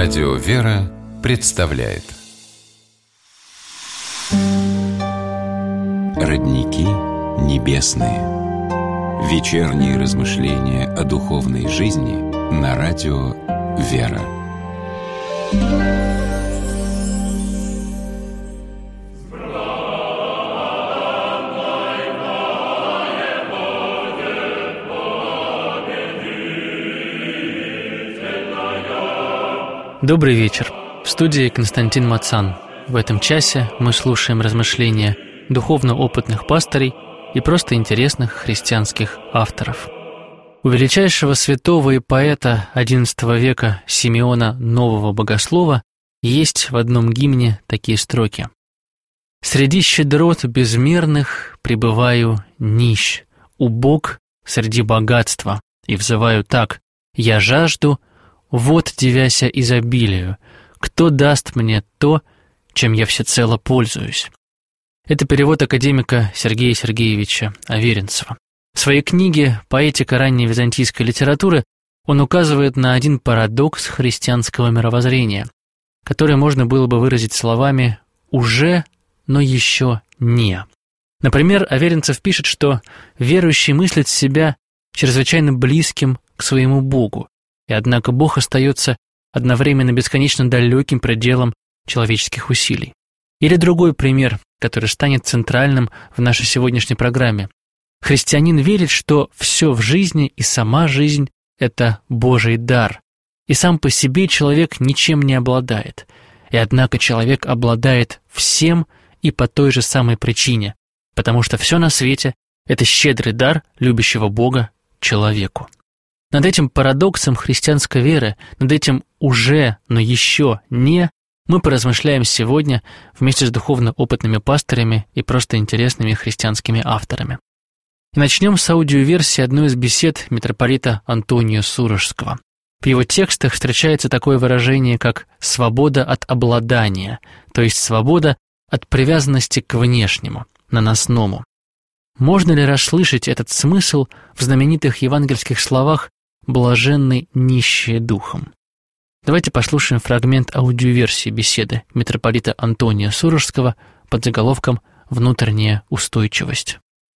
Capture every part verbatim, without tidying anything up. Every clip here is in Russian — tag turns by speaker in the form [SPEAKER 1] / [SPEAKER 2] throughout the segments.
[SPEAKER 1] Радио «Вера» представляет Родники небесные. Вечерние размышления о духовной жизни на радио «Вера».
[SPEAKER 2] Добрый вечер. В студии Константин Мацан. В этом часе мы слушаем размышления духовно опытных пастырей и просто интересных христианских авторов. У величайшего святого и поэта одиннадцатого века Симеона Нового Богослова есть в одном гимне такие строки: «Среди щедрот безмерных пребываю нищ, убог среди богатства, и взываю так: я жажду, вот дивяся изобилию, кто даст мне то, чем я всецело пользуюсь». Это перевод академика Сергея Сергеевича Аверинцева. В своей книге «Поэтика ранней византийской литературы» он указывает на один парадокс христианского мировоззрения, который можно было бы выразить словами «уже, но еще не». Например, Аверинцев пишет, что верующий мыслит себя чрезвычайно близким к своему Богу, и однако Бог остается одновременно бесконечно далеким пределом человеческих усилий. Или другой пример, который станет центральным в нашей сегодняшней программе. Христианин верит, что все в жизни и сама жизнь – это Божий дар, и сам по себе человек ничем не обладает. И однако человек обладает всем и по той же самой причине, потому что все на свете – это щедрый дар любящего Бога человеку. Над этим парадоксом христианской веры, над этим «уже, но еще не» мы поразмышляем сегодня вместе с духовно опытными пастырями и просто интересными христианскими авторами. И начнем с аудиоверсии одной из бесед митрополита Антония Сурожского. В его текстах встречается такое выражение, как «свобода от обладания», то есть свобода от привязанности к внешнему, наносному. Можно ли расслышать этот смысл в знаменитых евангельских словах «блаженны нищие духом»? Давайте послушаем фрагмент аудиоверсии беседы митрополита Антония Сурожского под заголовком «Внутренняя устойчивость».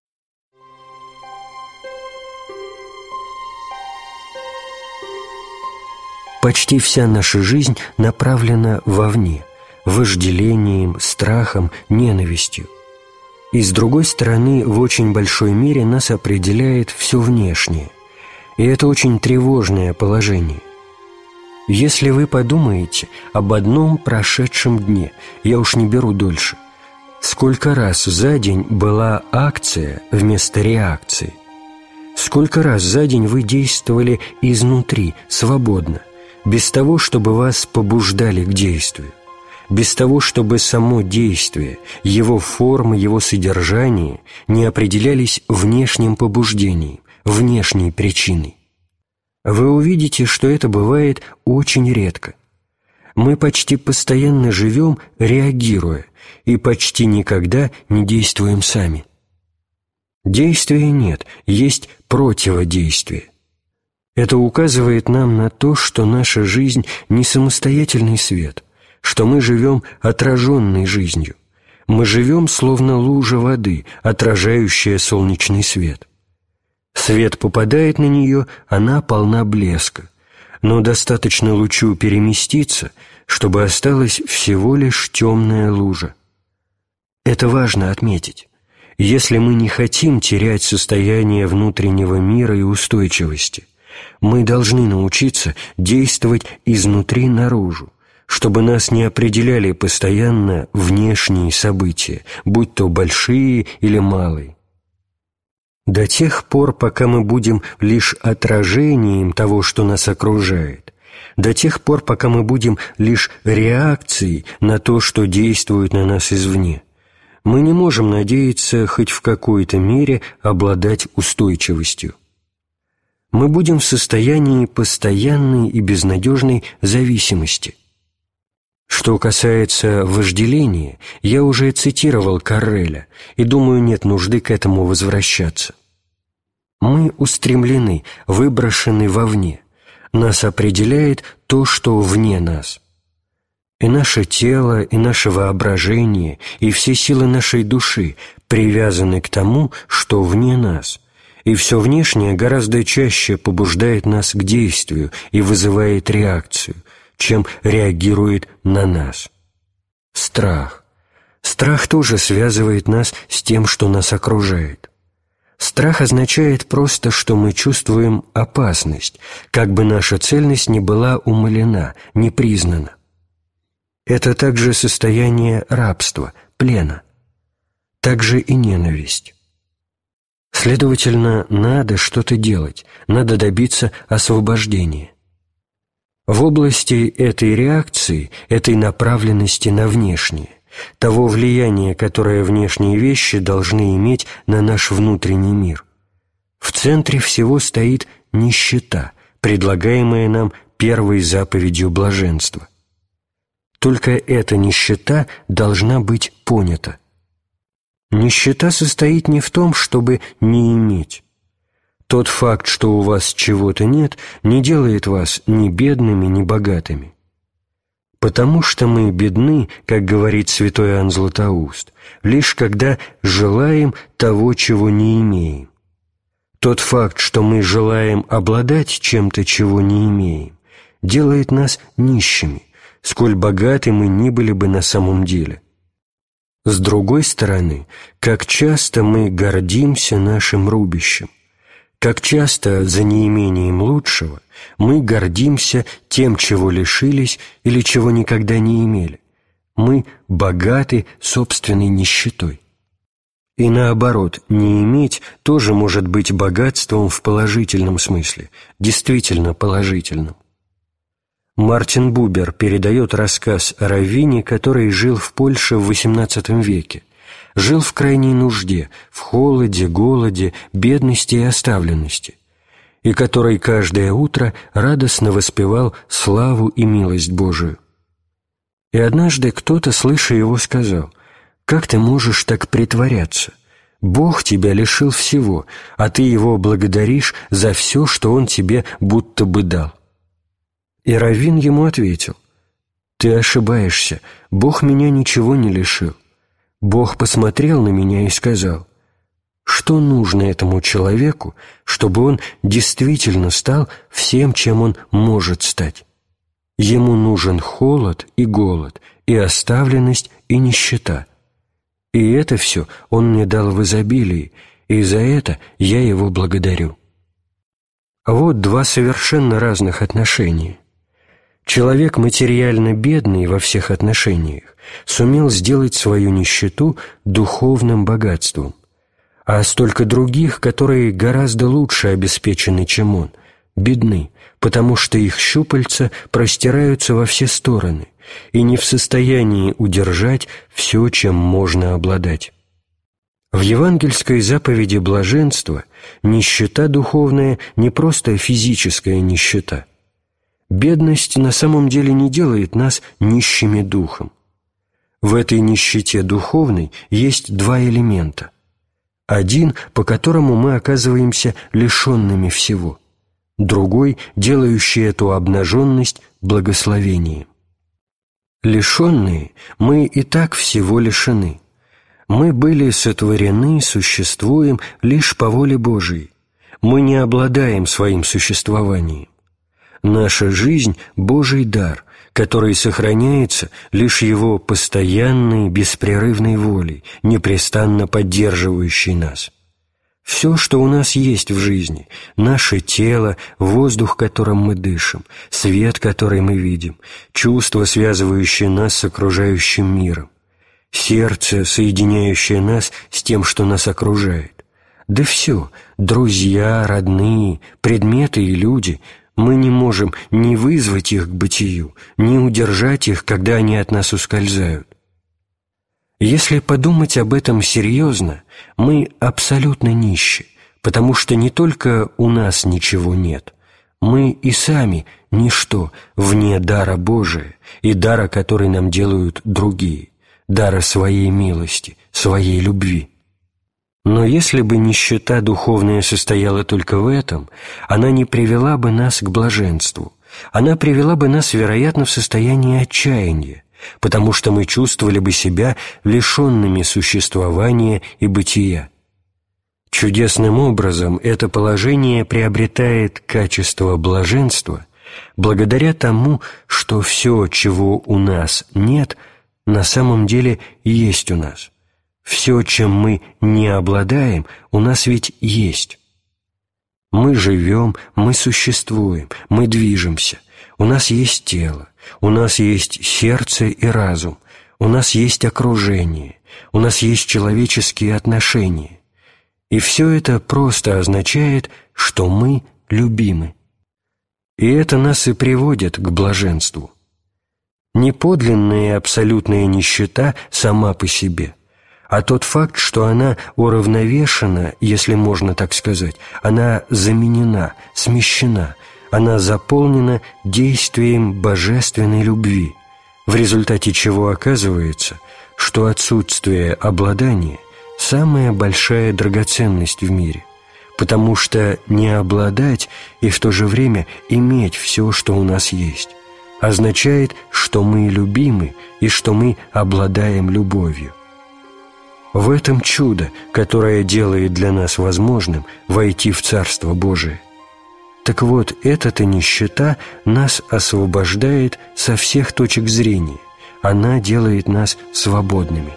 [SPEAKER 3] Почти вся наша жизнь направлена вовне, вожделением, страхом, ненавистью. И с другой стороны, в очень большой мере нас определяет все внешнее. И это очень тревожное положение. Если вы подумаете об одном прошедшем дне, я уж не беру дольше, сколько раз за день была акция вместо реакции? Сколько раз за день вы действовали изнутри, свободно, без того, чтобы вас побуждали к действию, без того, чтобы само действие, его форма, его содержание не определялись внешним побуждением, внешней причиной? Вы увидите, что это бывает очень редко. Мы почти постоянно живем, реагируя, и почти никогда не действуем сами. Действия нет, есть противодействие. Это указывает нам на то, что наша жизнь не самостоятельный свет, что мы живем отраженной жизнью. Мы живем словно лужа воды, отражающая солнечный свет. Свет попадает на нее, она полна блеска, но достаточно лучу переместиться, чтобы осталась всего лишь темная лужа. Это важно отметить. Если мы не хотим терять состояние внутреннего мира и устойчивости, мы должны научиться действовать изнутри наружу, чтобы нас не определяли постоянно внешние события, будь то большие или малые. До тех пор, пока мы будем лишь отражением того, что нас окружает, до тех пор, пока мы будем лишь реакцией на то, что действует на нас извне, мы не можем надеяться хоть в какой-то мере обладать устойчивостью. Мы будем в состоянии постоянной и безнадежной зависимости. Что касается вожделения, я уже цитировал Карреля, и, думаю, нет нужды к этому возвращаться. Мы устремлены, выброшены вовне, Нас определяет то, что вне нас. И наше тело, и наше воображение, и все силы нашей души привязаны к тому, что вне нас, и все внешнее гораздо чаще побуждает нас к действию и вызывает реакцию, чем реагирует на нас. Страх. Страх тоже связывает нас с тем, что нас окружает. Страх означает просто, что мы чувствуем опасность, как бы наша цельность не была умалена, не признана. Это также состояние рабства, плена. Также и ненависть. Следовательно, надо что-то делать, надо добиться освобождения. В области этой реакции, этой направленности на внешнее, того влияния, которое внешние вещи должны иметь на наш внутренний мир, в центре всего стоит нищета, предлагаемая нам первой заповедью блаженства. Только эта нищета должна быть понята. Нищета состоит не в том, чтобы не иметь. Тот факт, что у вас чего-то нет, не делает вас ни бедными, ни богатыми. Потому что мы бедны, как говорит святой Иоанн Златоуст, лишь когда желаем того, чего не имеем. Тот факт, что мы желаем обладать чем-то, чего не имеем, делает нас нищими, сколь богаты мы ни были бы на самом деле. С другой стороны, как часто мы гордимся нашим рубищем, как часто за неимением лучшего мы гордимся тем, чего лишились или чего никогда не имели. Мы богаты собственной нищетой. И наоборот, не иметь тоже может быть богатством в положительном смысле, действительно положительном. Мартин Бубер передает рассказ о раввине, который жил в Польше в восемнадцатом веке, жил в крайней нужде, в холоде, голоде, бедности и оставленности, и который каждое утро радостно воспевал славу и милость Божию. И однажды кто-то, слыша его, сказал: «Как ты можешь так притворяться? Бог тебя лишил всего, а ты Его благодаришь за все, что Он тебе будто бы дал». И раввин ему ответил: «Ты ошибаешься, Бог меня ничего не лишил. Бог посмотрел на меня и сказал: что нужно этому человеку, чтобы он действительно стал всем, чем он может стать? Ему нужен холод и голод, и оставленность, и нищета. И это все Он мне дал в изобилии, и за это я Его благодарю». Вот два совершенно разных отношения. Человек, материально бедный во всех отношениях, сумел сделать свою нищету духовным богатством, а столько других, которые гораздо лучше обеспечены, чем он, бедны, потому что их щупальца простираются во все стороны и не в состоянии удержать все, чем можно обладать. В евангельской заповеди блаженства нищета духовная не просто физическая нищета. Бедность на самом деле не делает нас нищими духом. В этой нищете духовной есть два элемента. Один, по которому мы оказываемся лишенными всего, другой, делающий эту обнаженность благословением. Лишенные, мы и так всего лишены. Мы были сотворены, существуем лишь по воле Божией. Мы не обладаем своим существованием. Наша жизнь – Божий дар, который сохраняется лишь Его постоянной, беспрерывной волей, непрестанно поддерживающей нас. Все, что у нас есть в жизни – наше тело, воздух, которым мы дышим, свет, который мы видим, чувства, связывающие нас с окружающим миром, сердце, соединяющее нас с тем, что нас окружает. Да все – друзья, родные, предметы и люди – мы не можем ни вызвать их к бытию, ни удержать их, когда они от нас ускользают. Если подумать об этом серьезно, мы абсолютно нищи, потому что не только у нас ничего нет, мы и сами ничто вне дара Божия и дара, который нам делают другие, дара своей милости, своей любви. Но если бы нищета духовная состояла только в этом, она не привела бы нас к блаженству. Она привела бы нас, вероятно, в состояние отчаяния, потому что мы чувствовали бы себя лишенными существования и бытия. Чудесным образом это положение приобретает качество блаженства благодаря тому, что все, чего у нас нет, на самом деле есть у нас. Все, чем мы не обладаем, у нас ведь есть. Мы живем, мы существуем, мы движемся. У нас есть тело, у нас есть сердце и разум, у нас есть окружение, у нас есть человеческие отношения. И все это просто означает, что мы любимы. И это нас и приводит к блаженству. Не подлинная абсолютная нищета сама по себе, а тот факт, что она уравновешена, если можно так сказать, она заменена, смещена, она заполнена действием божественной любви, в результате чего оказывается, что отсутствие обладания – самая большая драгоценность в мире, потому что не обладать и в то же время иметь все, что у нас есть, означает, что мы любимы и что мы обладаем любовью. В этом чудо, которое делает для нас возможным войти в Царство Божие. Так вот, эта-то нищета нас освобождает со всех точек зрения, она делает нас свободными.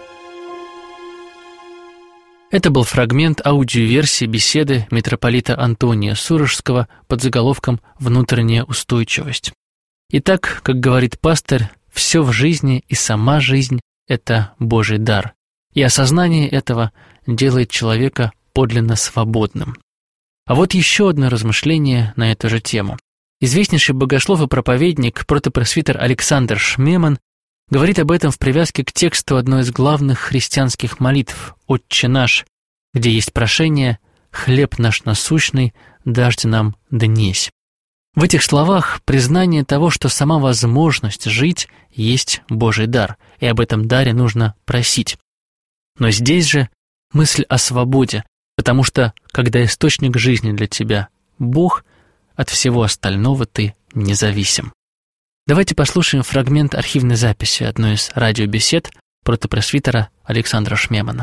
[SPEAKER 2] Это был фрагмент аудиоверсии беседы митрополита Антония Сурожского под заголовком «Внутренняя устойчивость». Итак, как говорит пастырь, все в жизни и сама жизнь – это Божий дар, и осознание этого делает человека подлинно свободным. А вот еще одно размышление на эту же тему. Известнейший богослов и проповедник, протопресвитер Александр Шмеман говорит об этом в привязке к тексту одной из главных христианских молитв «Отче наш», где есть прошение «Хлеб наш насущный, дажди нам днесь». В этих словах признание того, что сама возможность жить есть Божий дар, и об этом даре нужно просить. Но здесь же мысль о свободе, потому что, когда источник жизни для тебя – Бог, от всего остального ты независим. Давайте послушаем фрагмент архивной записи одной из радиобесед протопресвитера Александра Шмемана.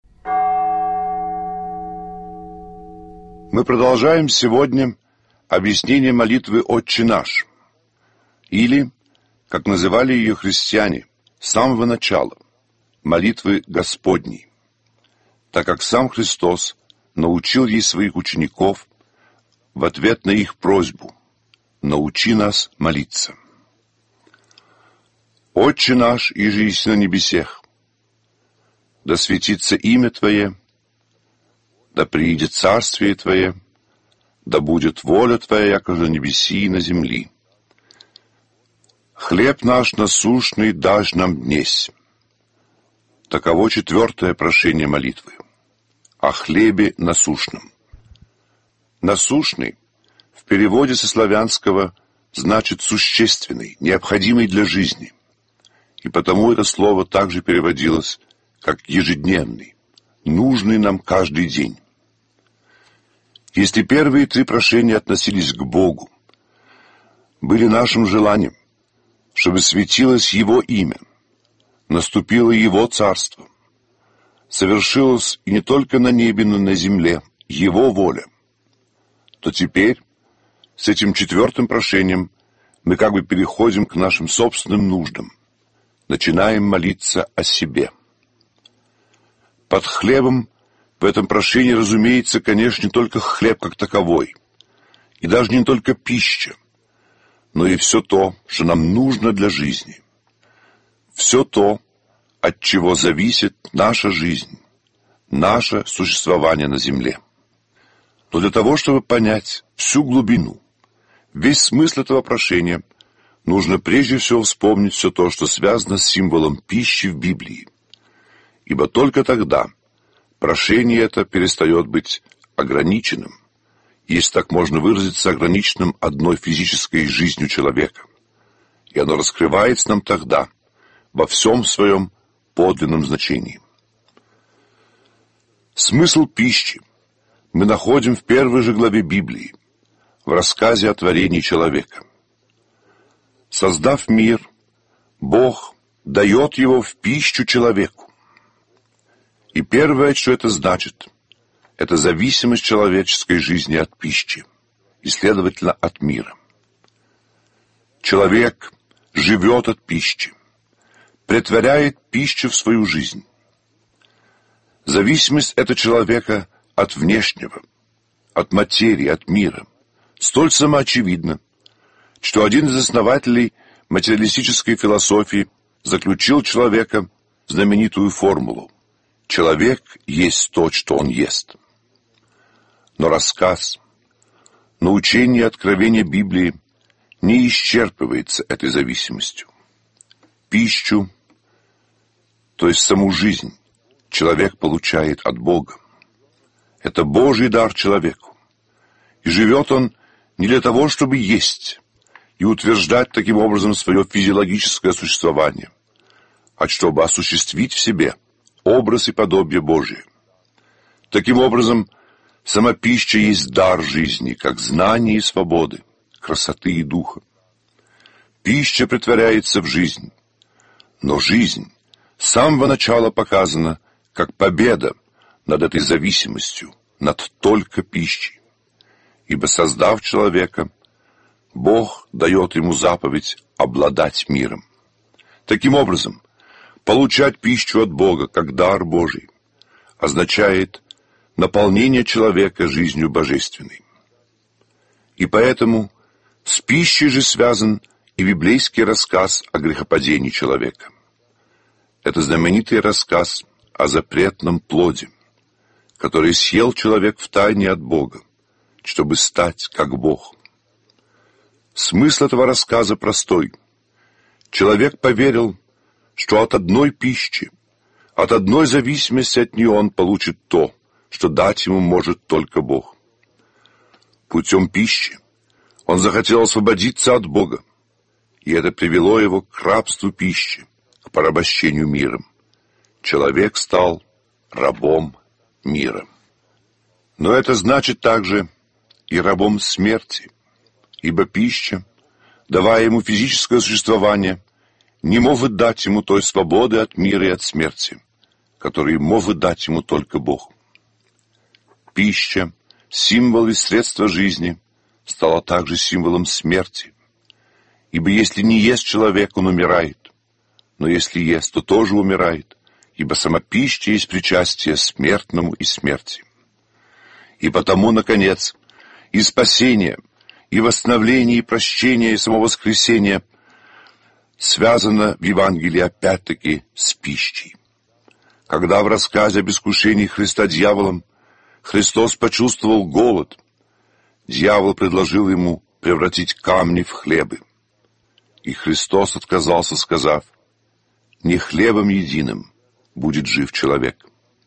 [SPEAKER 4] Мы продолжаем сегодня объяснение молитвы «Отче наш», или, как называли ее христиане с самого начала, молитвы Господней, так как сам Христос научил ей своих учеников в ответ на их просьбу «Научи нас молиться». «Отче наш, иже есть на небесех, да светится имя Твое, да приидет царствие Твое, да будет воля Твоя, яко на небеси и на земли. Хлеб наш насущный дашь нам днесь». Таково четвертое прошение молитвы о хлебе насущном. Насущный в переводе со славянского значит существенный, необходимый для жизни, и потому это слово также переводилось как ежедневный, нужный нам каждый день. Если первые три прошения относились к Богу, были нашим желанием, чтобы светилось Его имя, наступило Его царство, совершилось и не только на небе, но и на земле Его воля, то теперь с этим четвертым прошением мы как бы переходим к нашим собственным нуждам, начинаем молиться о себе. Под хлебом в этом прошении, разумеется, конечно, не только хлеб как таковой, и даже не только пища, но и все то, что нам нужно для жизни. Все то, от чего зависит наша жизнь, наше существование на земле. Но для того, чтобы понять всю глубину, весь смысл этого прошения, нужно прежде всего вспомнить все то, что связано с символом пищи в Библии. Ибо только тогда прошение это перестает быть ограниченным, если так можно выразиться, ограниченным одной физической жизнью человека. И оно раскрывается нам тогда во всем своем подлинном значении. Смысл пищи мы находим в первой же главе Библии, в рассказе о творении человека. Создав мир, Бог дает его в пищу человеку. И первое, что это значит, это зависимость человеческой жизни от пищи и, следовательно, от мира. Человек живет от пищи, претворяет пищу в свою жизнь. Зависимость этого человека от внешнего, от материи, от мира, столь самоочевидна, что один из основателей материалистической философии заключил человека в знаменитую формулу: «Человек есть то, что он ест». Но рассказ, научение и откровение Библии не исчерпывается этой зависимостью. Пищу, то есть саму жизнь, человек получает от Бога. Это Божий дар человеку. И живет он не для того, чтобы есть и утверждать таким образом свое физиологическое существование, а чтобы осуществить в себе образ и подобие Божие. Таким образом, сама пища есть дар жизни, как знание и свободы, красоты и духа. Пища претворяется в жизнь, но жизнь с самого начала показана как победа над этой зависимостью, над только пищей. Ибо, создав человека, Бог дает ему заповедь обладать миром. Таким образом, получать пищу от Бога как дар Божий означает наполнение человека жизнью божественной. И поэтому с пищей же связан и библейский рассказ о грехопадении человека. Это знаменитый рассказ о запретном плоде, который съел человек втайне от Бога, чтобы стать как Бог. Смысл этого рассказа простой. Человек поверил, что от одной пищи, от одной зависимости от нее он получит то, что дать ему может только Бог. Путем пищи он захотел освободиться от Бога, и это привело его к рабству пищи, к порабощению миром. Человек стал рабом мира. Но это значит также и рабом смерти, ибо пища, давая ему физическое существование, не может дать ему той свободы от мира и от смерти, которую может дать ему только Бог. Пища, символ и средство жизни, стала также символом смерти, ибо если не ест человек, он умирает, но если ест, то тоже умирает, ибо сама пища есть причастие смертному и смерти. И потому, наконец, и спасение, и восстановление, и прощение, и само воскресение связано в Евангелии опять-таки с пищей. Когда в рассказе об искушении Христа дьяволом Христос почувствовал голод, дьявол предложил ему превратить камни в хлебы. И Христос отказался, сказав: «Не хлебом единым будет жив человек».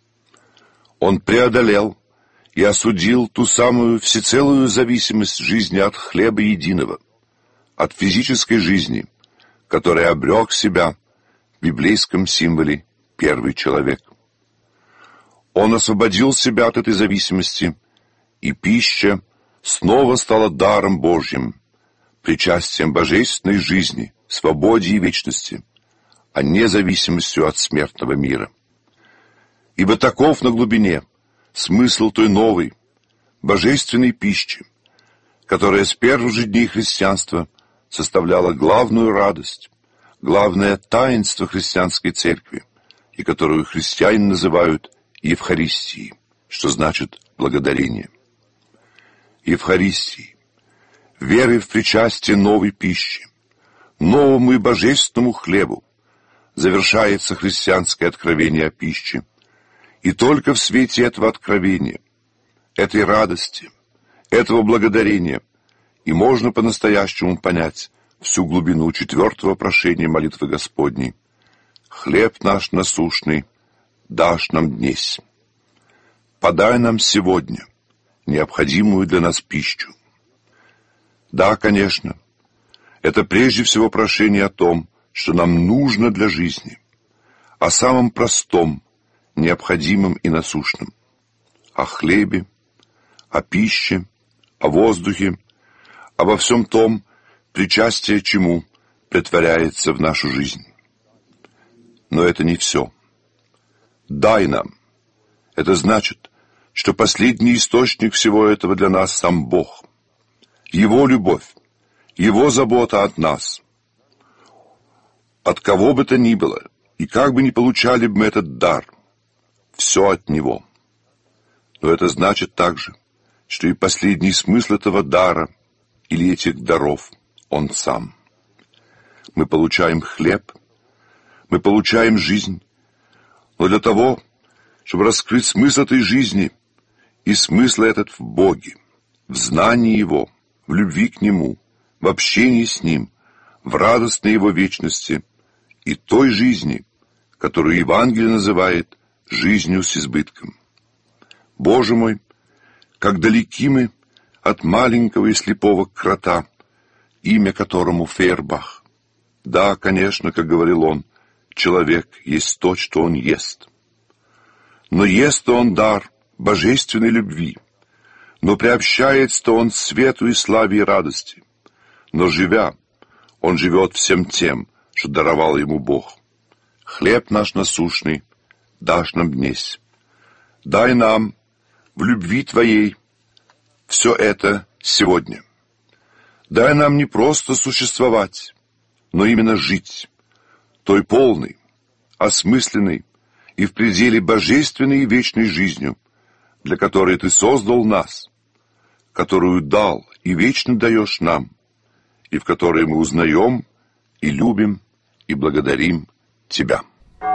[SPEAKER 4] Он преодолел и осудил ту самую всецелую зависимость жизни от хлеба единого, от физической жизни, которая обрек себя в библейском символе первый человек. Он освободил себя от этой зависимости, и пища снова стала даром Божьим, причастием божественной жизни, свободе и вечности, а не зависимостью от смертного мира. Ибо таков на глубине смысл той новой, божественной пищи, которая с первых же дней христианства составляла главную радость, главное таинство христианской церкви, и которую христиане называют Евхаристией, что значит благодарение. Евхаристией, верой в причастие новой пищи, новому и божественному хлебу, завершается христианское откровение о пище, и только в свете этого откровения, этой радости, этого благодарения и можно по-настоящему понять всю глубину четвертого прошения молитвы Господней: «Хлеб наш насущный дашь нам днесь. Подай нам сегодня необходимую для нас пищу». Да, конечно, это прежде всего прошение о том, что нам нужно для жизни, о самом простом, необходимом и насущном. о хлебе, о пище, о воздухе, обо всем том, причастие чему претворяется в нашу жизнь. Но это не все. Дай нам. Это значит, что последний источник всего этого для нас сам Бог. Его любовь, Его забота от нас. От кого бы то ни было, и как бы ни получали бы мы этот дар, все от Него. Но это значит также, что и последний смысл этого дара или этих даров Он сам. Мы получаем хлеб, мы получаем жизнь, но для того, чтобы раскрыть смысл этой жизни, и смысл этот в Боге, в знании Его, в любви к Нему, в общении с Ним, в радостной Его вечности и той жизни, которую Евангелие называет жизнью с избытком. Боже мой, как далеки мы от маленького и слепого крота, имя которому Фейербах. Да, конечно, как говорил он, человек есть то, что он ест. Но ест-то он дар божественной любви, но приобщается-то он свету и славе и радости. Но живя, он живет всем тем, что даровал ему Бог. Хлеб наш насущный дашь нам днесь. Дай нам в любви Твоей все это сегодня. Дай нам не просто существовать, но именно жить, той полной, осмысленной и в пределе божественной и вечной жизнью, для которой Ты создал нас, которую дал и вечно даешь нам, и в которой мы узнаем и любим и благодарим Тебя.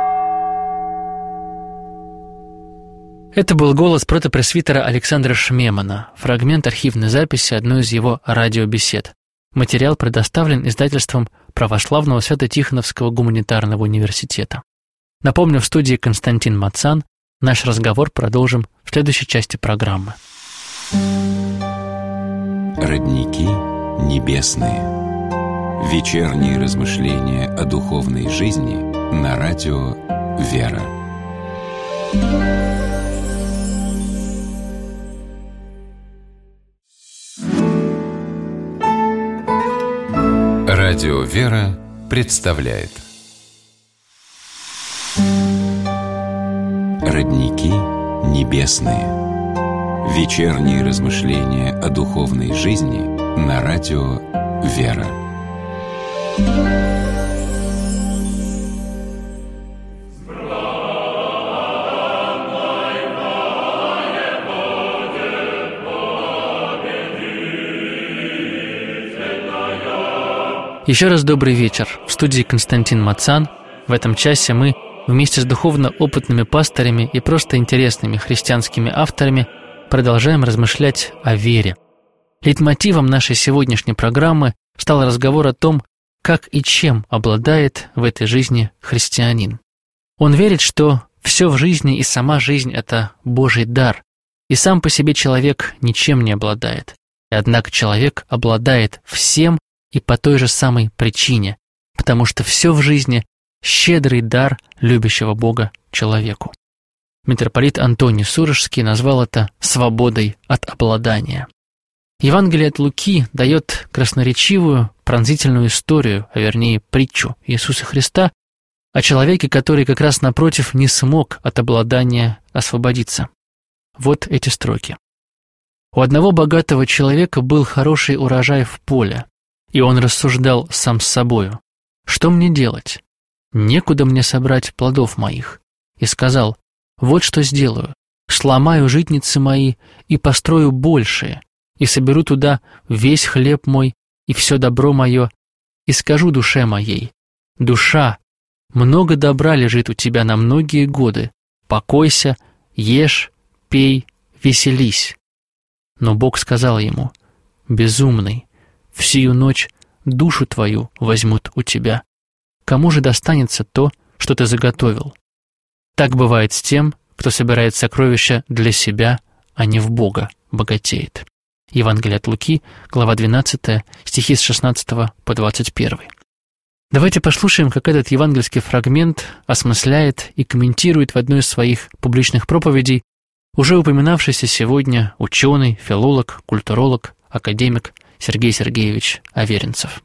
[SPEAKER 2] Это был голос протопресвитера Александра Шмемана, фрагмент архивной записи одной из его радиобесед. Материал предоставлен издательством Православного Свято-Тихоновского гуманитарного университета. Напомню, в студии Константин Мацан. Наш разговор продолжим в следующей части программы.
[SPEAKER 1] Родники небесные. Вечерние размышления о духовной жизни на радио «Вера». Радио «Вера» представляет Родники небесные. Вечерние размышления о духовной жизни на радио «Вера».
[SPEAKER 2] Еще раз добрый вечер. В студии Константин Мацан. В этом часе мы вместе с духовно опытными пастырями и просто интересными христианскими авторами продолжаем размышлять о вере. Лейтмотивом нашей сегодняшней программы стал разговор о том, как и чем обладает в этой жизни христианин. Он верит, что все в жизни и сама жизнь – это Божий дар, и сам по себе человек ничем не обладает. И однако человек обладает всем и по той же самой причине, потому что все в жизни – щедрый дар любящего Бога человеку. Митрополит Антоний Сурожский назвал это «свободой от обладания». Евангелие от Луки дает красноречивую, пронзительную историю, а вернее притчу Иисуса Христа о человеке, который как раз напротив не смог от обладания освободиться. Вот эти строки. «У одного богатого человека был хороший урожай в поле, и он рассуждал сам с собою: что мне делать? Некуда мне собрать плодов моих. И сказал: вот что сделаю, сломаю житницы мои и построю большие, и соберу туда весь хлеб мой и все добро мое, и скажу душе моей: душа, много добра лежит у тебя на многие годы, покойся, ешь, пей, веселись. Но Бог сказал ему: безумный, в сию ночь душу твою возьмут у тебя. Кому же достанется то, что ты заготовил? Так бывает с тем, кто собирает сокровища для себя, а не в Бога богатеет». Евангелие от Луки, глава двенадцатая, стихи с шестнадцатого по двадцать первый. Давайте послушаем, как этот евангельский фрагмент осмысляет и комментирует в одной из своих публичных проповедей уже упоминавшийся сегодня ученый, филолог, культуролог, академик Сергей Сергеевич Аверинцев.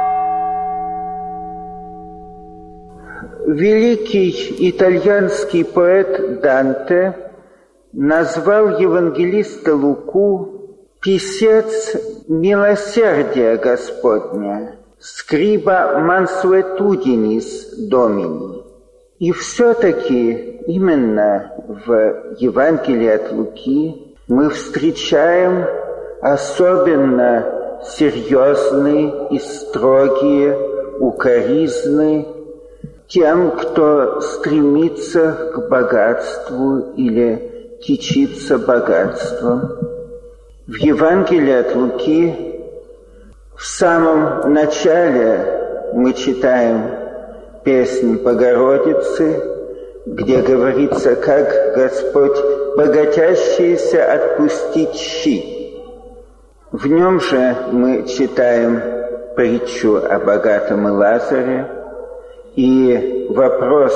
[SPEAKER 5] Великий итальянский поэт Данте назвал евангелиста Луку «писец милосердия Господня, скриба мансуэтудинис домини». И все-таки именно в Евангелии от Луки мы встречаем особенно серьезные и строгие укоризны тем, кто стремится к богатству или кичится богатством. В Евангелии от Луки в самом начале мы читаем песнь Богородицы, где говорится, как Господь богатящиеся отпустить щи. В нем же мы читаем притчу о богатом и Лазаре, и вопрос,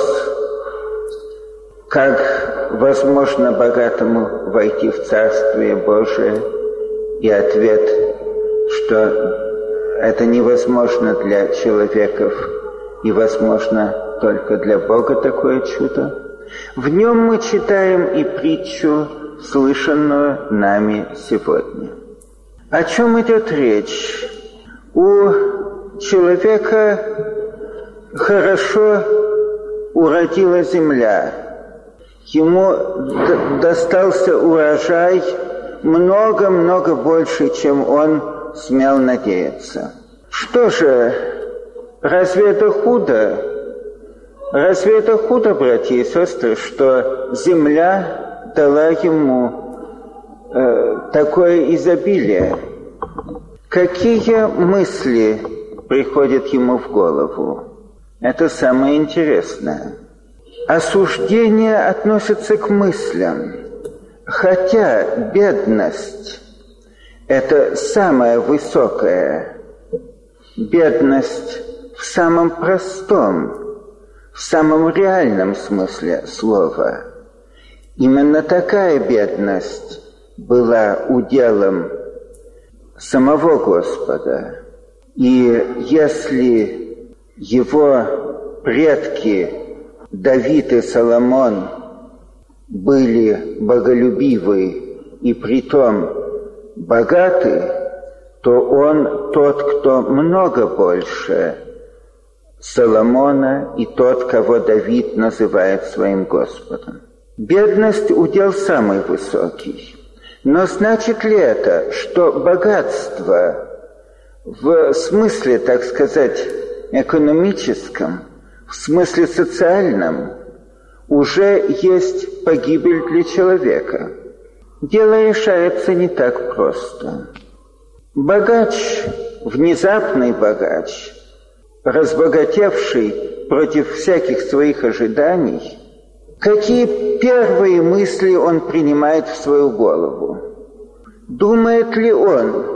[SPEAKER 5] как возможно богатому войти в Царствие Божие, и ответ, что это невозможно для человеков и возможно только для Бога такое чудо. В нем мы читаем и притчу, слышанную нами сегодня. О чем идет речь? У человека хорошо уродила земля. Ему достался урожай много-много больше, чем он смел надеяться. Что же, разве это худо? Разве это худо, братья и сестры, что земля дала ему э, такое изобилие? Какие мысли приходят ему в голову? Это самое интересное. Осуждение относится к мыслям, хотя бедность – это самое высокое. Бедность в самом простом, в самом реальном смысле слова. Именно такая бедность была уделом самого Господа. И если его предки Давид и Соломон были боголюбивы и притом богаты, то он тот, кто много больше Соломона и тот, кого Давид называет своим Господом. Бедность удел самый высокий. Но значит ли это, что богатство в смысле, так сказать, экономическом, в смысле социальном, уже есть погибель для человека? Дело решается не так просто. Богач, внезапный богач, разбогатевший против всяких своих ожиданий, какие первые мысли он принимает в свою голову? Думает ли он: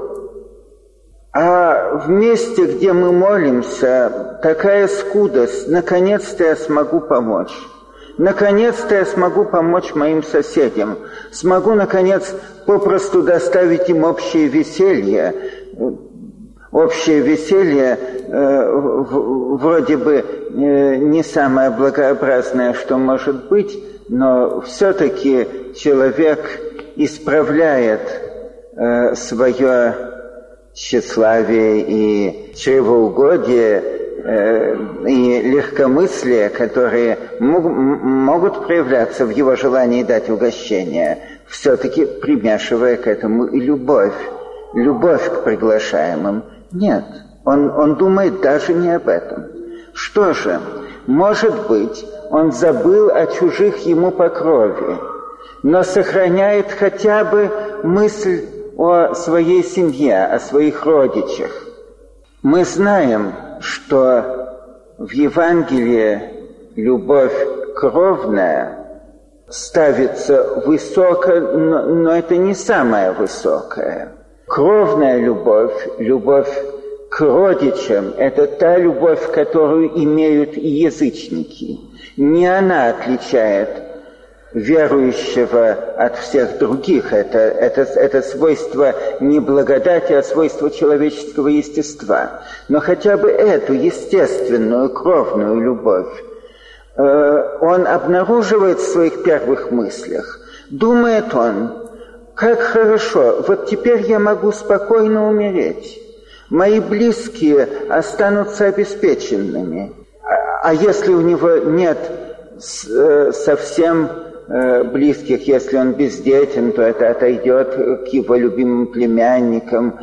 [SPEAKER 5] а в месте, где мы молимся, такая скудость, наконец-то я смогу помочь. Наконец-то я смогу помочь моим соседям. Смогу, наконец, попросту доставить им общее веселье. Общее веселье э, в, вроде бы э, не самое благообразное, что может быть, но все-таки человек исправляет э, свое тщеславие и чревоугодие э, и легкомыслие, которые мог, могут проявляться в его желании дать угощение, все-таки примешивая к этому и любовь, любовь к приглашаемым. Нет, он, он думает даже не об этом. Что же, может быть, он забыл о чужих ему по крови, но сохраняет хотя бы мысль о своей семье, о своих родичах. Мы знаем, что в Евангелии любовь кровная ставится высоко, но, но это не самое высокое. Кровная любовь, любовь к родичам – это та любовь, которую имеют и язычники. Не она отличает верующего от всех других. Это, это, это свойство не благодати, а свойство человеческого естества. Но хотя бы эту естественную, кровную любовь э, он обнаруживает в своих первых мыслях. Думает он, как хорошо, вот теперь я могу спокойно умереть. Мои близкие останутся обеспеченными. А, а если у него нет с, э, совсем близких, если он бездетен, то это отойдет к его любимым племянникам.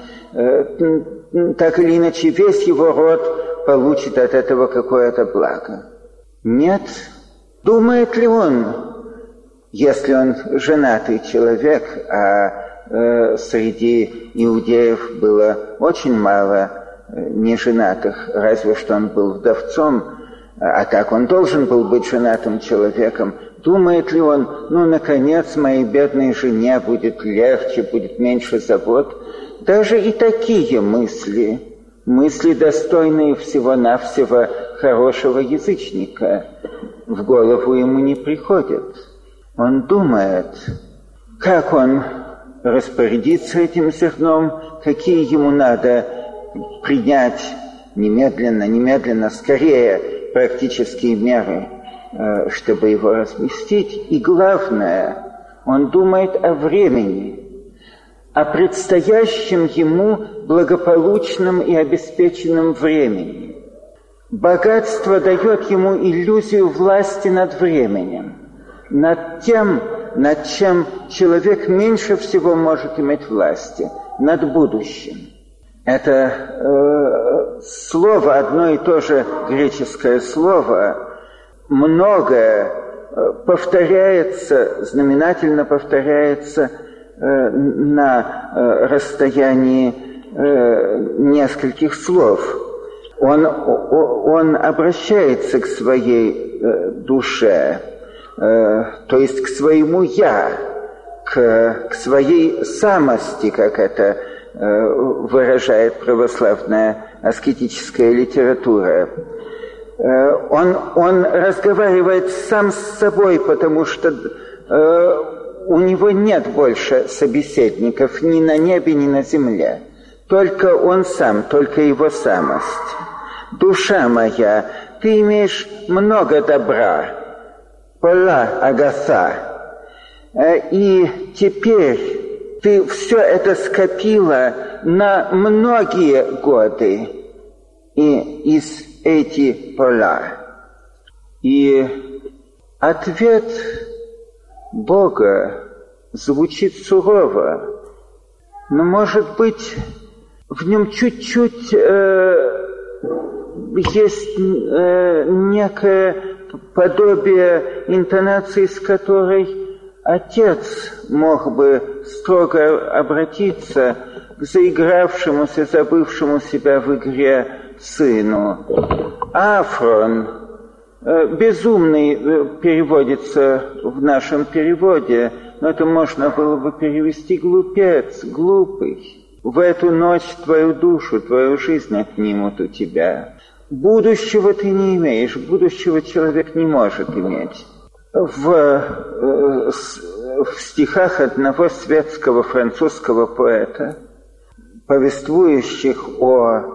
[SPEAKER 5] Так или иначе, весь его род получит от этого какое-то благо. Нет. Думает ли он, если он женатый человек, а э, среди иудеев было очень мало неженатых, разве что он был вдовцом, а так он должен был быть женатым человеком. Думает ли он, ну, наконец, моей бедной жене будет легче, будет меньше забот? Даже и такие мысли, мысли, достойные всего-навсего хорошего язычника, в голову ему не приходят. Он думает, как он распорядится этим зерном, какие ему надо принять немедленно, немедленно, скорее практические меры, чтобы его разместить. И главное, он думает о времени, о предстоящем ему благополучном и обеспеченном времени. Богатство дает ему иллюзию власти над временем, над тем, над чем человек меньше всего может иметь власти, над будущим. Это э, слово, одно и то же греческое слово, многое повторяется, знаменательно повторяется э, на э, расстоянии э, нескольких слов. Он, он обращается к своей э, душе, э, то есть к своему «я», к, к своей самости, как это э, выражает православная аскетическая литература. Он, он разговаривает сам с собой, потому что э, у него нет больше собеседников ни на небе, ни на земле. Только он сам, только его самость. Душа моя, ты имеешь много добра, пола агаса, и теперь ты все это скопила на многие годы, и из эти поля. И ответ Бога звучит сурово, но, может быть, в нем чуть-чуть э, есть э, некое подобие интонации, с которой отец мог бы строго обратиться к заигравшемуся, забывшему себя в игре сыну. Афрон, безумный переводится в нашем переводе, но это можно было бы перевести глупец, глупый. В эту ночь твою душу, твою жизнь отнимут у тебя. Будущего ты не имеешь, будущего человек не может иметь. В, в стихах одного светского французского поэта, повествующих о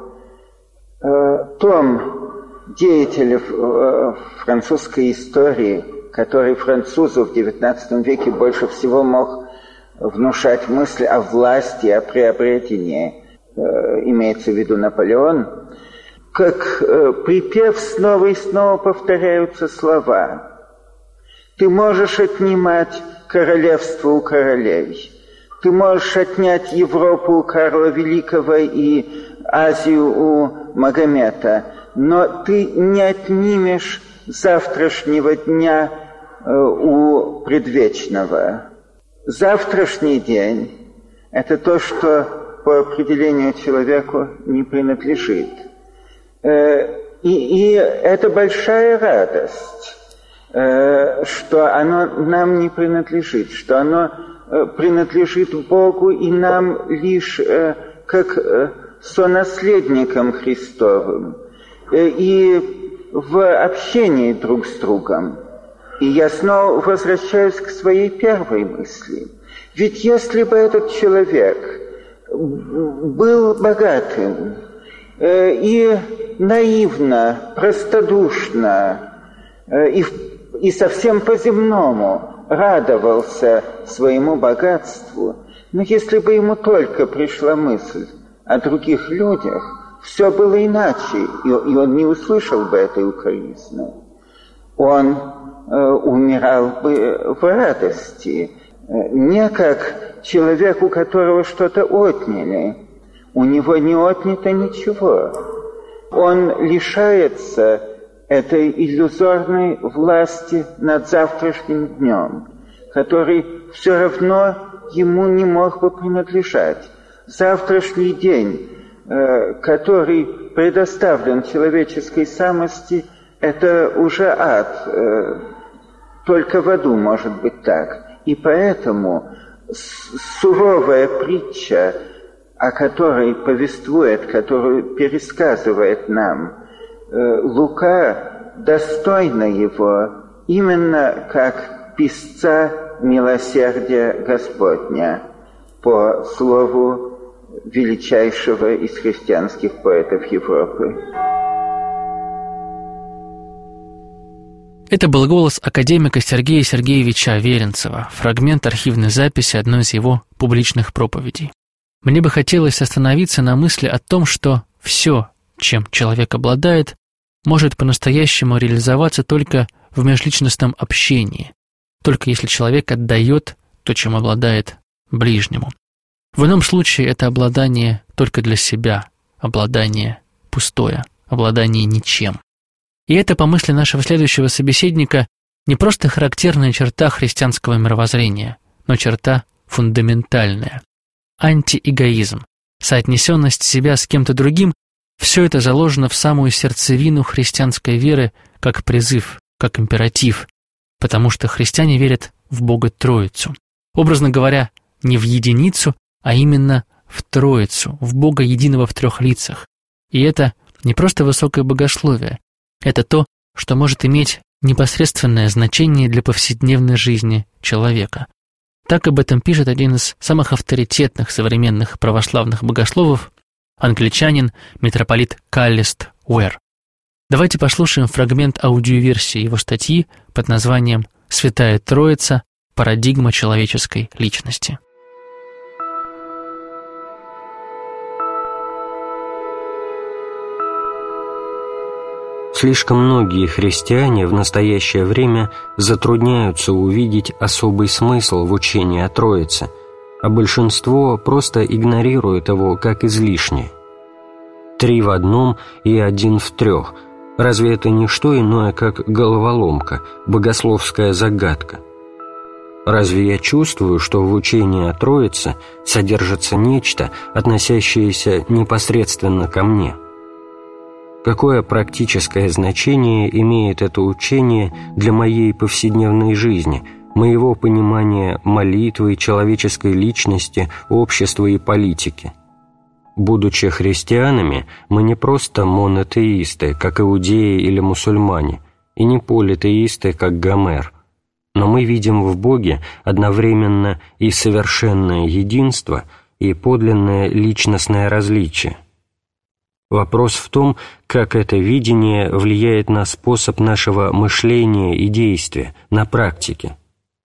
[SPEAKER 5] том деятеле французской истории, который французу в девятнадцатом веке больше всего мог внушать мысли о власти, о приобретении, имеется в виду Наполеон, как припев снова и снова повторяются слова. Ты можешь отнимать королевство у королей, ты можешь отнять Европу у Карла Великого и Азию у Магомета, но ты не отнимешь завтрашнего дня э, у предвечного. Завтрашний день – это то, что по определению человеку не принадлежит. Э, и, и это большая радость, э, что оно нам не принадлежит, что оно э, принадлежит Богу и нам лишь э, как э, сонаследникам Христовым, и в общении друг с другом. И я снова возвращаюсь к своей первой мысли. Ведь если бы этот человек был богатым э, и наивно, простодушно э, и, и совсем по-земному радовался своему богатству, но если бы ему только пришла мысль о других людях, все было иначе, и, и он не услышал бы этой укоризны. Он э, умирал бы в радости, не как человек, у которого что-то отняли. У него не отнято ничего. Он лишается этой иллюзорной власти над завтрашним днем, который все равно ему не мог бы принадлежать. Завтрашний день, который предоставлен человеческой самости, это уже ад. Только в аду может быть так. И поэтому суровая притча, о которой повествует, которую пересказывает нам Лука, достойна его именно как писца милосердия Господня, по слову величайшего из христианских поэтов Европы.
[SPEAKER 2] Это был голос академика Сергея Сергеевича Аверинцева, фрагмент архивной записи одной из его публичных проповедей. Мне бы хотелось остановиться на мысли о том, что все, чем человек обладает, может по-настоящему реализоваться только в межличностном общении, только если человек отдает то, чем обладает, ближнему. В ином случае это обладание только для себя, обладание пустое, обладание ничем. И это, по мысли нашего следующего собеседника, не просто характерная черта христианского мировоззрения, но черта фундаментальная. Антиэгоизм, соотнесенность себя с кем-то другим – все это заложено в самую сердцевину христианской веры как призыв, как императив, потому что христиане верят в Бога Троицу. Образно говоря, не в единицу, а именно в Троицу, в Бога единого в трех лицах. И это не просто высокое богословие, это то, что может иметь непосредственное значение для повседневной жизни человека. Так об этом пишет один из самых авторитетных современных православных богословов, англичанин митрополит Каллист Уэр. Давайте послушаем фрагмент аудиоверсии его статьи под названием «Святая Троица. Парадигма человеческой личности».
[SPEAKER 3] Слишком многие христиане в настоящее время затрудняются увидеть особый смысл в учении о Троице, а большинство просто игнорирует его как излишнее. Три в одном и один в трех – разве это не что иное, как головоломка, богословская загадка? Разве я чувствую, что в учении о Троице содержится нечто, относящееся непосредственно ко мне? Какое практическое значение имеет это учение для моей повседневной жизни, моего понимания молитвы, человеческой личности, общества и политики? Будучи христианами, мы не просто монотеисты, как иудеи или мусульмане, и не политеисты, как Гомер, но мы видим в Боге одновременно и совершенное единство, и подлинное личностное различие. Вопрос в том, как это видение влияет на способ нашего мышления и действия, на практике.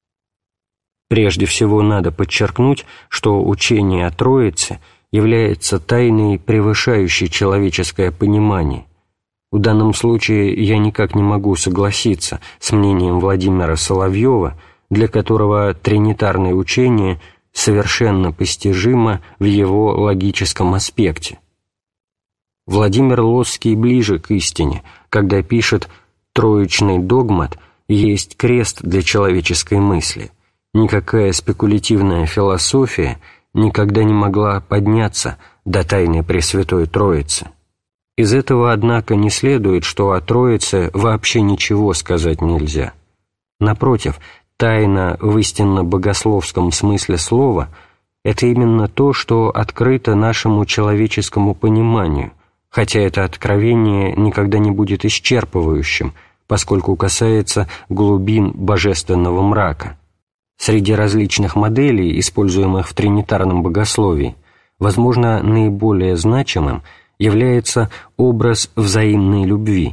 [SPEAKER 3] Прежде всего надо подчеркнуть, что учение о Троице является тайной, превышающей человеческое понимание. В данном случае я никак не могу согласиться с мнением Владимира Соловьева, для которого тринитарное учение совершенно постижимо в его логическом аспекте. Владимир Лосский ближе к истине, когда пишет «Троичный догмат есть крест для человеческой мысли. Никакая спекулятивная философия никогда не могла подняться до тайны Пресвятой Троицы». Из этого, однако, не следует, что о Троице вообще ничего сказать нельзя. Напротив, тайна в истинно богословском смысле слова – это именно то, что открыто нашему человеческому пониманию, хотя это откровение никогда не будет исчерпывающим, поскольку касается глубин божественного мрака. Среди различных моделей, используемых в тринитарном богословии, возможно, наиболее значимым является образ взаимной любви.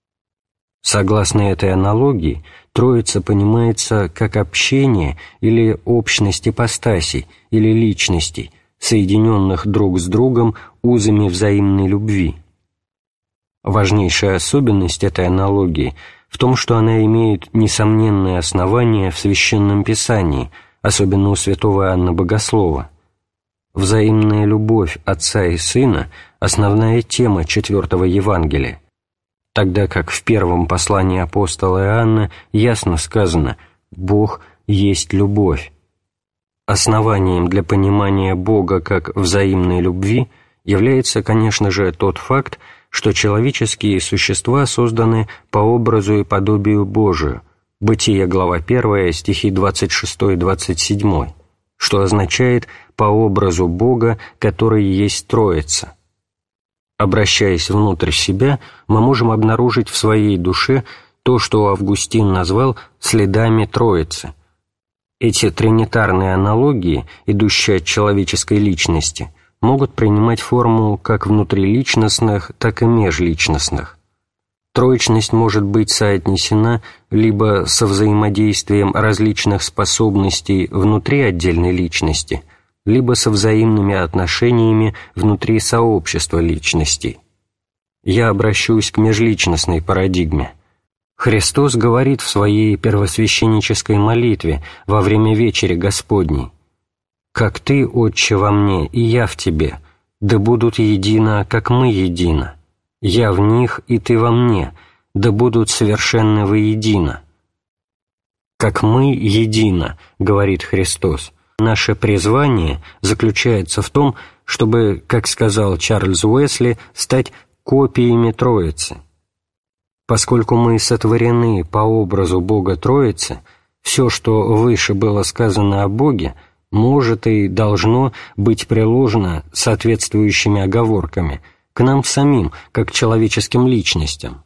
[SPEAKER 3] Согласно этой аналогии, Троица понимается как общение или общность ипостасей или личностей, соединенных друг с другом узами взаимной любви. Важнейшая особенность этой аналогии в том, что она имеет несомненное основание в Священном Писании, особенно у святого Иоанна Богослова. Взаимная любовь Отца и Сына – основная тема четвертого Евангелия, тогда как в первом послании апостола Иоанна ясно сказано «Бог есть любовь». Основанием для понимания Бога как взаимной любви является, конечно же, тот факт, что человеческие существа созданы по образу и подобию Божию, Бытие, глава первая, стихи двадцать шесть и двадцать семь, что означает «по образу Бога, который есть Троица». Обращаясь внутрь себя, мы можем обнаружить в своей душе то, что Августин назвал «следами Троицы». Эти тринитарные аналогии, идущие от человеческой личности, могут принимать форму как внутриличностных, так и межличностных. Троичность может быть соотнесена либо со взаимодействием различных способностей внутри отдельной личности, либо со взаимными отношениями внутри сообщества личностей. Я обращусь к межличностной парадигме. Христос говорит в своей первосвященнической молитве во время вечери Господней: «Как Ты, Отче, во мне, и я в Тебе, да будут едино, как мы едино. Я в них, и Ты во мне, да будут совершенны воедино». «Как мы едино», — говорит Христос, — наше призвание заключается в том, чтобы, как сказал Чарльз Уэсли, стать копиями Троицы. Поскольку мы сотворены по образу Бога Троицы, все, что выше было сказано о Боге, может и должно быть приложено соответствующими оговорками к нам самим, как человеческим личностям.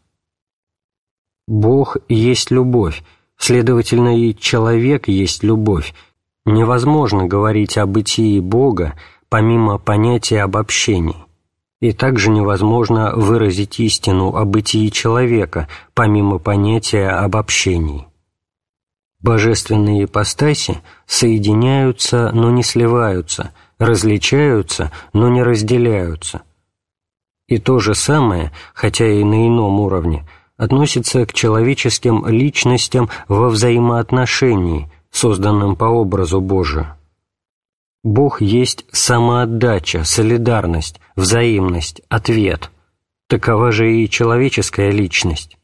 [SPEAKER 3] Бог есть любовь, следовательно, и человек есть любовь. Невозможно говорить о бытии Бога помимо понятия обобщений, и также невозможно выразить истину о бытии человека помимо понятия обобщений. Божественные ипостаси соединяются, но не сливаются, различаются, но не разделяются. И то же самое, хотя и на ином уровне, относится к человеческим личностям во взаимоотношении, созданным по образу Божию. Бог есть самоотдача, солидарность, взаимность, ответ. Такова же и человеческая личность.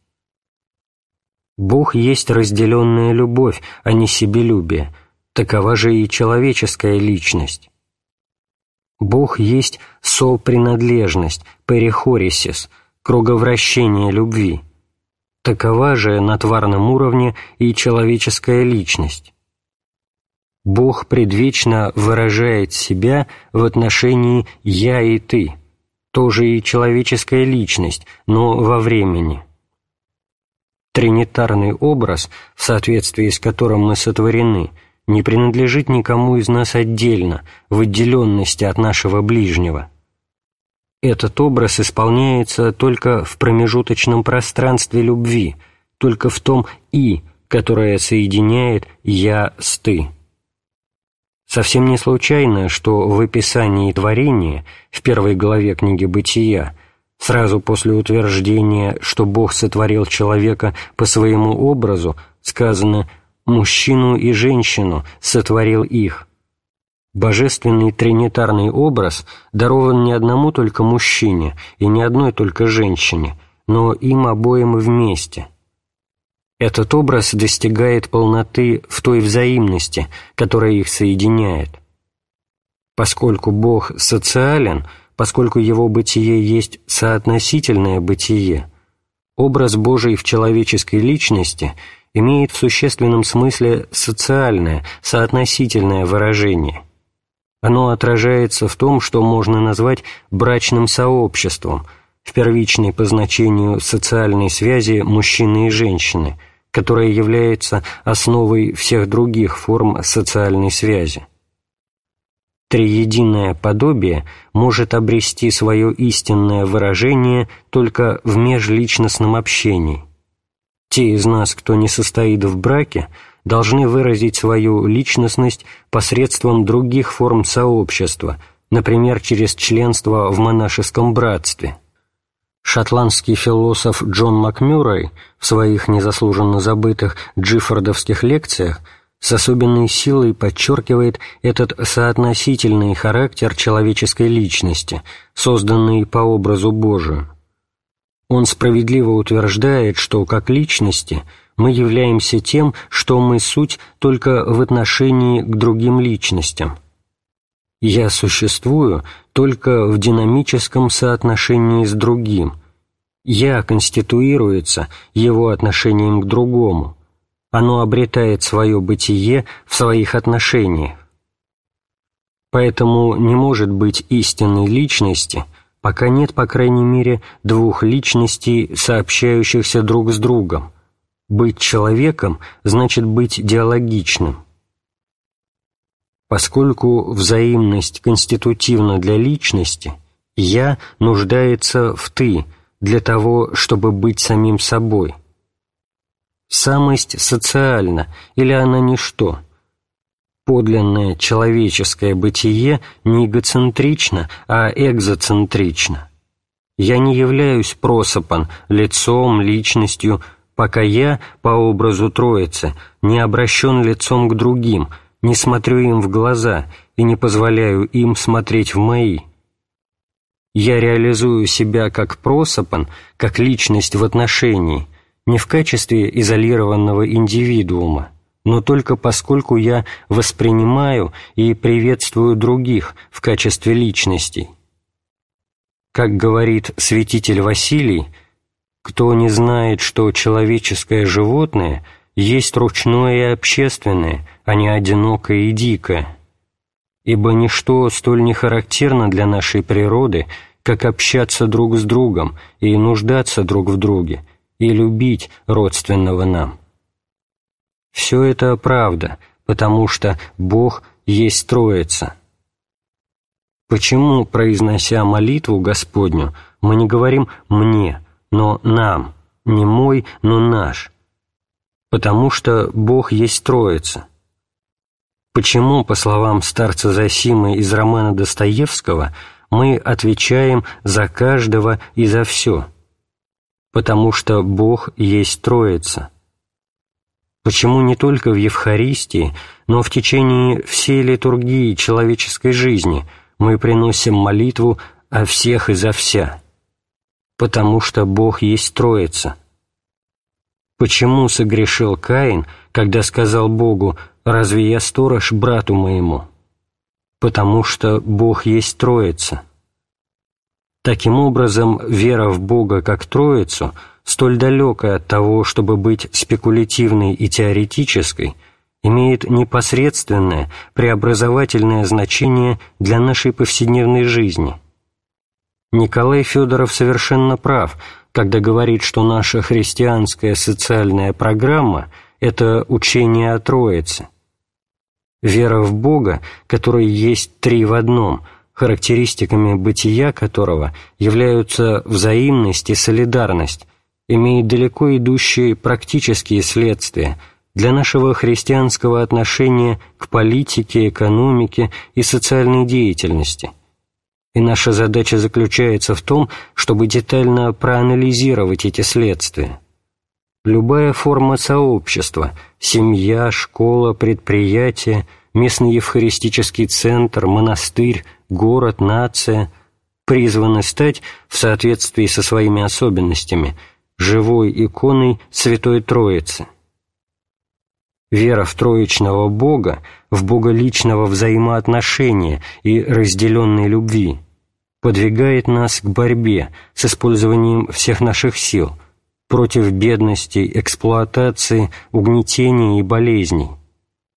[SPEAKER 3] Бог есть разделенная любовь, а не себелюбие. Такова же и человеческая личность. Бог есть сопринадлежность, перихорисис, круговращение любви. Такова же на тварном уровне и человеческая личность. Бог предвечно выражает себя в отношении «я» и «ты», тоже и человеческая личность, но во времени. Тринитарный образ, в соответствии с которым мы сотворены, не принадлежит никому из нас отдельно, в отделенности от нашего ближнего. Этот образ исполняется только в промежуточном пространстве любви, только в том «и», которое соединяет «я» с «ты». Совсем не случайно, что в описании творения, в первой главе книги «Бытия», сразу после утверждения, что Бог сотворил человека по своему образу, сказано «мужчину и женщину сотворил их». Божественный тринитарный образ дарован не одному только мужчине и не одной только женщине, но им обоим вместе. Этот образ достигает полноты в той взаимности, которая их соединяет. Поскольку Бог социален, поскольку Его бытие есть соотносительное бытие, образ Божий в человеческой личности имеет в существенном смысле социальное, соотносительное выражение. Оно отражается в том, что можно назвать брачным сообществом, в первичной по значению социальной связи мужчины и женщины, которая является основой всех других форм социальной связи. Триединое подобие может обрести свое истинное выражение только в межличностном общении. Те из нас, кто не состоит в браке, должны выразить свою личностность посредством других форм сообщества, например, через членство в монашеском братстве. Шотландский философ Джон Макмюррей в своих незаслуженно забытых джиффордовских лекциях с особенной силой подчеркивает этот соотносительный характер человеческой личности, созданный по образу Божию. Он справедливо утверждает, что как личности мы являемся тем, что мы суть только в отношении к другим личностям. «Я существую только в динамическом соотношении с другим. Я конституируется его отношением к другому. Оно обретает свое бытие в своих отношениях. Поэтому не может быть истинной личности, пока нет, по крайней мере, двух личностей, сообщающихся друг с другом. Быть человеком значит быть диалогичным. Поскольку взаимность конститутивна для личности, «я» нуждается в «ты» для того, чтобы быть самим собой. Самость социальна, или она ничто. Подлинное человеческое бытие не эгоцентрично, а экзоцентрично. Я не являюсь просопан лицом, личностью, пока я, по образу Троицы, не обращен лицом к другим, не смотрю им в глаза и не позволяю им смотреть в мои. Я реализую себя как просопан, как личность в отношении, не в качестве изолированного индивидуума, но только поскольку я воспринимаю и приветствую других в качестве личностей. Как говорит святитель Василий, кто не знает, что человеческое животное есть ручное и общественное, а не одинокое и дикое, ибо ничто столь не характерно для нашей природы, как общаться друг с другом и нуждаться друг в друге, и любить родственного нам. Все это правда, потому что Бог есть Троица. Почему, произнося молитву Господню, мы не говорим «мне», но «нам», не «мой», но «наш»? Потому что Бог есть Троица. Почему, по словам старца Зосимы из романа Достоевского, мы отвечаем за каждого и за все? Потому что Бог есть Троица. Почему не только в Евхаристии, но в течение всей литургии человеческой жизни мы приносим молитву о всех и за вся? Потому что Бог есть Троица. Почему согрешил Каин, когда сказал Богу: «Разве я сторож брату моему?» Потому что Бог есть Троица. Таким образом, вера в Бога как Троицу, столь далекая от того, чтобы быть спекулятивной и теоретической, имеет непосредственное, преобразовательное значение для нашей повседневной жизни. Николай Федоров совершенно прав, когда говорит, что наша христианская социальная программа – это учение о Троице. Вера в Бога, который есть три в одном, характеристиками бытия которого являются взаимность и солидарность, имеет далеко идущие практические следствия для нашего христианского отношения к политике, экономике и социальной деятельности. И наша задача заключается в том, чтобы детально проанализировать эти следствия. Любая форма сообщества – семья, школа, предприятие, местный евхаристический центр, монастырь, город, нация – призваны стать, в соответствии со своими особенностями, живой иконой Святой Троицы. Вера в троичного Бога, в Бога личного взаимоотношения и разделенной любви подвигает нас к борьбе с использованием всех наших сил против бедности, эксплуатации, угнетения и болезней.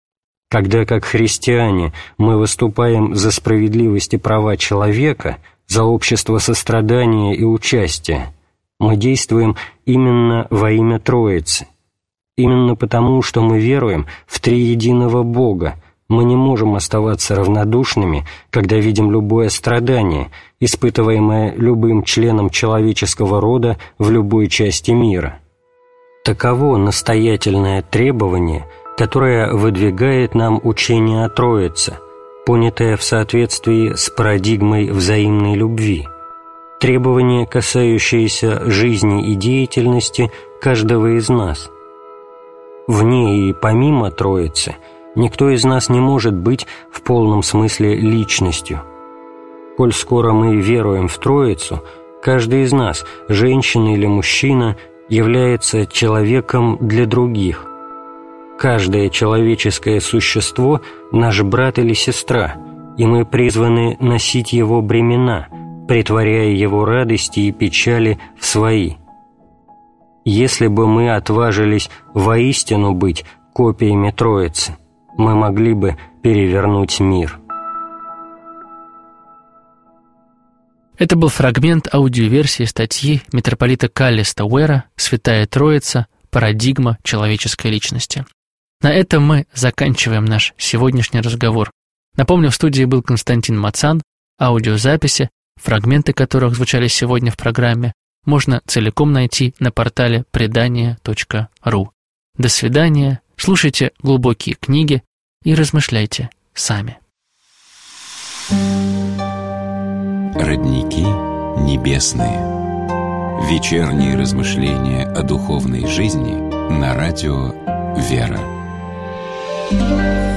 [SPEAKER 3] Когда, как христиане, мы выступаем за справедливость и права человека, за общество сострадания и участия. Мы действуем именно во имя Троицы. Именно потому, что мы веруем в триединого Бога, мы не можем оставаться равнодушными, когда видим любое страдание, испытываемое любым членом человеческого рода в любой части мира. Таково настоятельное требование, которое выдвигает нам учение о Троице, понятое в соответствии с парадигмой взаимной любви, требование, касающееся жизни и деятельности каждого из нас. Вне и помимо Троицы никто из нас не может быть в полном смысле личностью. Коль скоро мы веруем в Троицу, каждый из нас, женщина или мужчина, является человеком для других. Каждое человеческое существо – наш брат или сестра, и мы призваны носить его бремена, претворяя его радости и печали в свои. Если бы мы отважились воистину быть копиями Троицы, мы могли бы перевернуть мир.
[SPEAKER 2] Это был фрагмент аудиоверсии статьи митрополита Каллиста Уэра «Святая Троица. Парадигма человеческой личности». На этом мы заканчиваем наш сегодняшний разговор. Напомню, в студии был Константин Мацан. Аудиозаписи, фрагменты которых звучали сегодня в программе, можно целиком найти на портале предания точка ру. До свидания, слушайте глубокие книги и размышляйте сами.
[SPEAKER 1] Родники небесные. Вечерние размышления о духовной жизни на радио «Вера».